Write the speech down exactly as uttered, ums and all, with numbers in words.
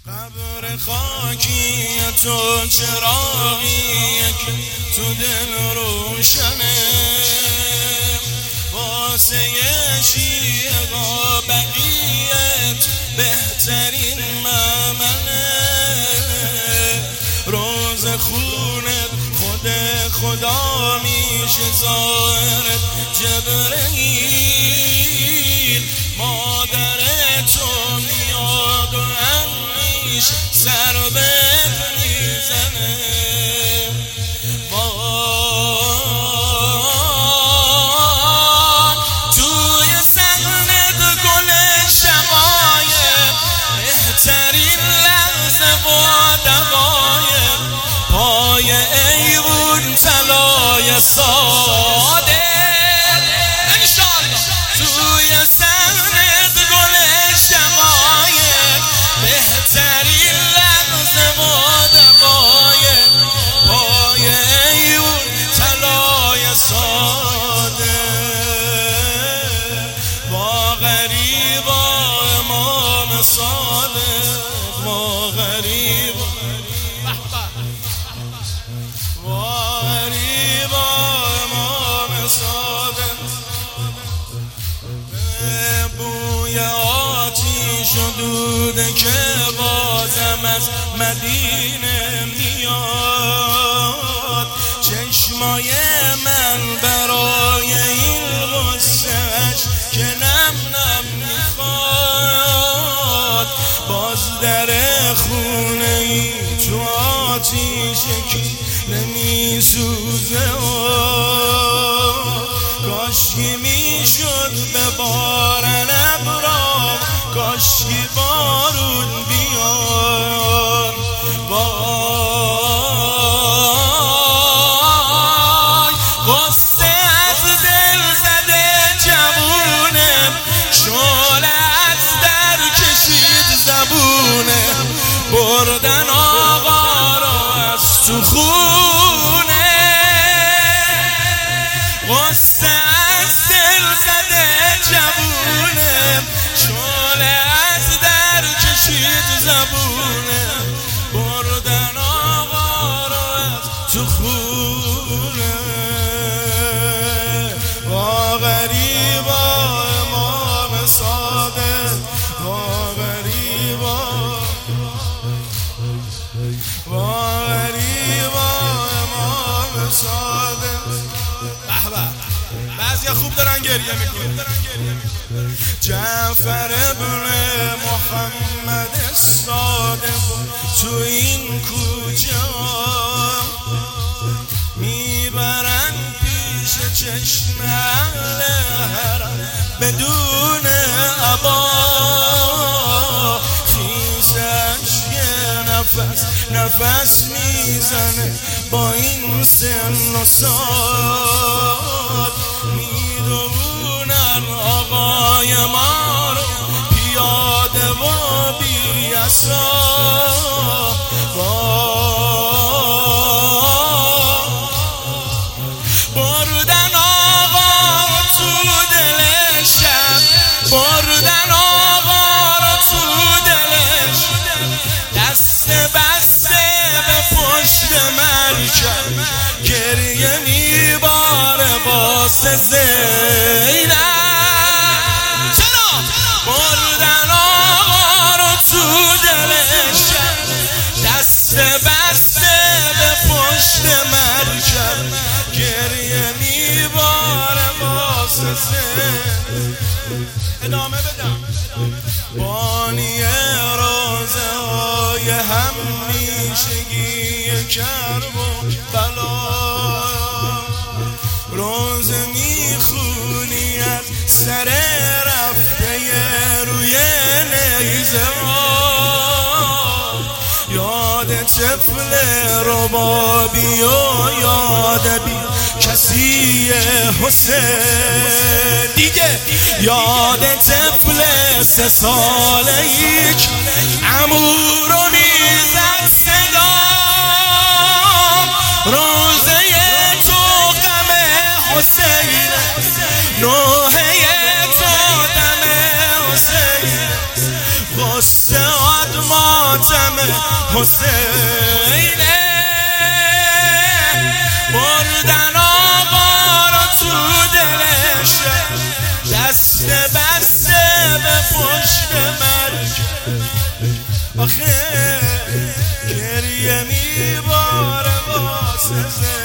قبر خاکی تو چراغیه که تو دل روشنه، واسه شیعه بقیت بهترین ممنه. روز خونت خود خدا میشه، ظاهرت جبرئیل، مادر تو میاد و انیش سر بهت میزنه. توی صحنت گل شقایق، بهترین لحظه و دقایق، پای ایوون طلای ساده. توی صحنت گل شقایق، بهترین لحظه و دقایق، پای ایوون طلای ساده. با غریبا امام صادق، با غریبا با غریبا امام صادق، بوی آتیش و دوده که بازم از مدینه میاد. چشمای من برای این غصه‌اش که نم نم میخواد. باز در خونه ای تو آتیشه که نمیسوزه، کاشکی میشد ببارن ابرام، کاشکی بارون بیاد. وای غصه از دل زده جوونم، شعله از در کشید زبونه، بردن آقا رو از تو خونه. غصه از دل زده جوونم، شعله از در کشید زبونه، بردن آقا رو از تو خونه. با غریبا امام صادق، با غریبا با غریبا امام صادق. بعضیا خوب دارن گریه میکنن. جعفر ابن محمد صادق تو این کوچه میبرن پیش چشم اهل حرم بدون عبا. خیزش یه نفس نفس میزنه با این سن و سال، میدونن آقای ما رو پیاده و بی عصا. بردن آقا تو دل شب، بردن آقا رو تو دلش، دست بسته به پشت مرکب، گریه میباره واسه زینب. بردن آقا رو تو دلش، دست بسته به پشت مرکب، گریه میباره واسه زینب. ادامه بدم. بانی روزه های همیشگی کرب و بلا، روزه میخونی از سر رفته روی نیزه ها. یاد طفل ربابی و یاد بی کسی حسین دیگه، یاد طفل سه ساله یک عمو رو میزد صدا. روزه تو غم حسین، نوحه تو دم حسین، غصه آدمات حسینه بردن آقا رو تو دلش دست بسته به پشت مرگ آخه گریه میباره واسه